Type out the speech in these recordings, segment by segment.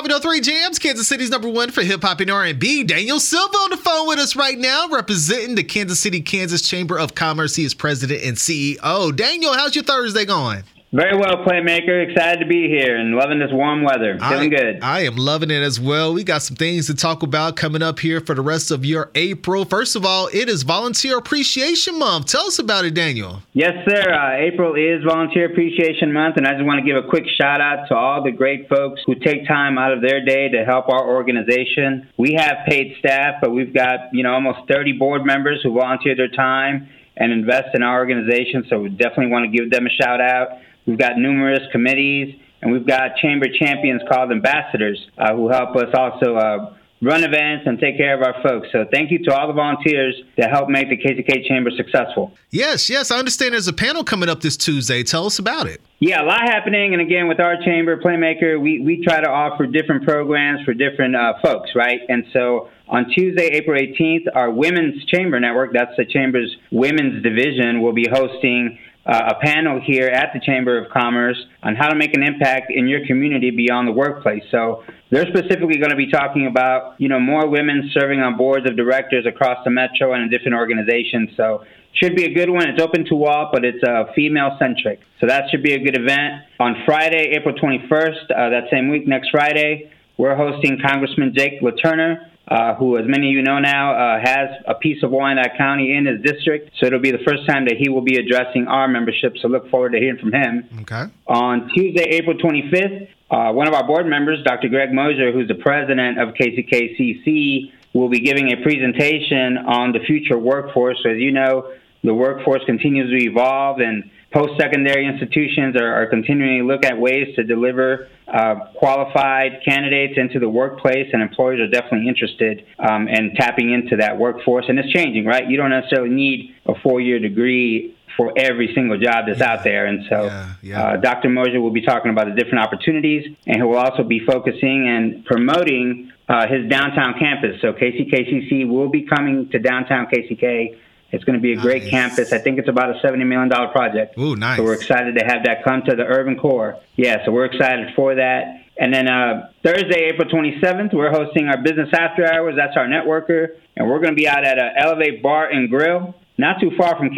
105.3 Jams, Kansas City's number one for hip-hop and R&B. Daniel Silva on the phone with us right now, representing the Kansas City, Kansas Chamber of Commerce. He is president and CEO. Daniel, how's your Thursday going? Very well, Playmaker. Excited to be here and loving this warm weather. Feeling good. I am loving it as well. We got some things to talk about coming up here for the rest of your April. First of all, it is Volunteer Appreciation Month. Tell us about it, Daniel. Yes, sir. April is Volunteer Appreciation Month, and I just want to give a quick shout-out to all the great folks who take time out of their day to help our organization. We have paid staff, but we've got, almost 30 board members who volunteer their time and invest in our organization, so we definitely want to give them a shout-out. We've got numerous committees, and we've got chamber champions called ambassadors who help us also run events and take care of our folks. So thank you to all the volunteers that help make the KCK Chamber successful. Yes. I understand there's a panel coming up this Tuesday. Tell us about it. Yeah, a lot happening. And again, with our chamber, Playmaker, we try to offer different programs for different folks, right? And so on Tuesday, April 18th, our Women's Chamber Network, that's the Chamber's women's division, will be hosting a panel here at the Chamber of Commerce on how to make an impact in your community beyond the workplace. So they're specifically going to be talking about, more women serving on boards of directors across the metro and in different organizations. So should be a good one. It's open to all, but it's female-centric. So that should be a good event. On Friday, April 21st, that same week, next Friday, we're hosting Congressman Jake LaTurner, who, as many of you know now, has a piece of Wyandotte County in his district. So it'll be the first time that he will be addressing our membership. So look forward to hearing from him. Okay. On Tuesday, April 25th, one of our board members, Dr. Greg Mosier, who's the president of KCKCC, will be giving a presentation on the future workforce. So as you know, the workforce continues to evolve, and post-secondary institutions are continuing to look at ways to deliver qualified candidates into the workplace, and employers are definitely interested in tapping into that workforce. And it's changing, right? You don't necessarily need a 4-year degree for every single job that's out there. And so Dr. Mosier will be talking about the different opportunities, and he will also be focusing and promoting his downtown campus. So KCKCC will be coming to downtown KCK. It's going to be a great campus. I think it's about a $70 million project. Ooh, nice. So we're excited to have that come to the urban core. Yeah, so we're excited for that. And then Thursday, April 27th, we're hosting our Business After Hours. That's our networker. And we're going to be out at Elevate Bar and Grill, not too far from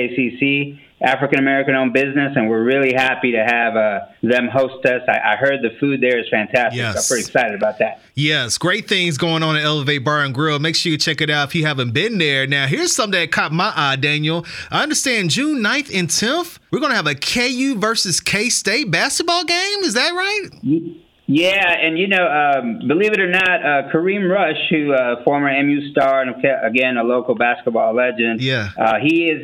KCKCC, African-American-owned business, and we're really happy to have them host us. I heard the food there is fantastic. Yes. So I'm pretty excited about that. Yes, great things going on at Elevate Bar and Grill. Make sure you check it out if you haven't been there. Now, here's something that caught my eye, Daniel. I understand June 9th and 10th, we're going to have a KU versus K-State basketball game. Is that right? Yeah, and believe it or not, Kareem Rush, who former MU star and again a local basketball legend, he's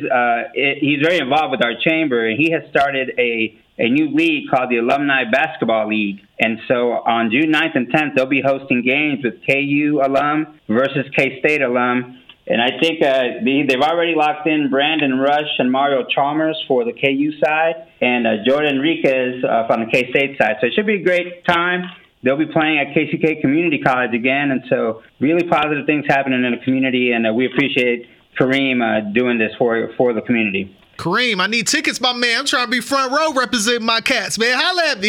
very involved with our chamber, and he has started a new league called the Alumni Basketball League. And so on June 9th and 10th, they'll be hosting games with KU alum versus K-State alum. And I think they've already locked in Brandon Rush and Mario Chalmers for the KU side, and Jordan Enriquez on the K-State side. So it should be a great time. They'll be playing at KCK Community College again, and so really positive things happening in the community, and we appreciate Kareem doing this for the community. Kareem, I need tickets, my man. I'm trying to be front row representing my Cats, man. Holla at me.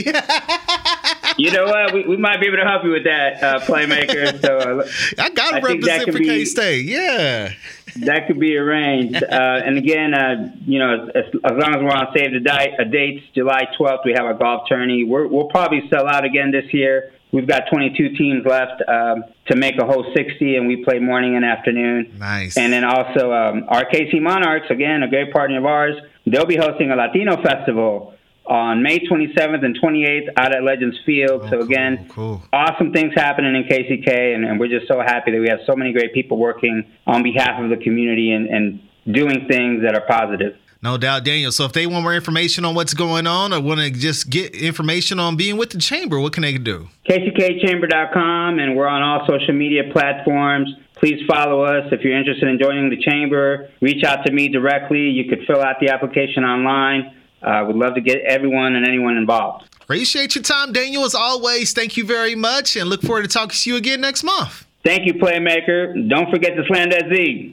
You know what? We might be able to help you with that, Playmaker. So I got to represent for K-State. Yeah. That could be arranged. And again, as long as we're on save the dates, July 12th, we have our golf tourney. We'll probably sell out again this year. We've got 22 teams left to make a whole 60, and we play morning and afternoon. Nice. And then also our KC Monarchs, again, a great partner of ours, they'll be hosting a Latino festival on May 27th and 28th out at Legends Field. So again, cool. Awesome things happening in KCK, and we're just so happy that we have so many great people working on behalf of the community and doing things that are positive. No doubt, Daniel. So if they want more information on what's going on or want to just get information on being with the Chamber, what can they do? KCKChamber.com, and we're on all social media platforms. Please follow us. If you're interested in joining the Chamber, reach out to me directly. You could fill out the application online. We'd love to get everyone and anyone involved. Appreciate your time, Daniel, as always. Thank you very much, and look forward to talking to you again next month. Thank you, Playmaker. Don't forget to slam that Z.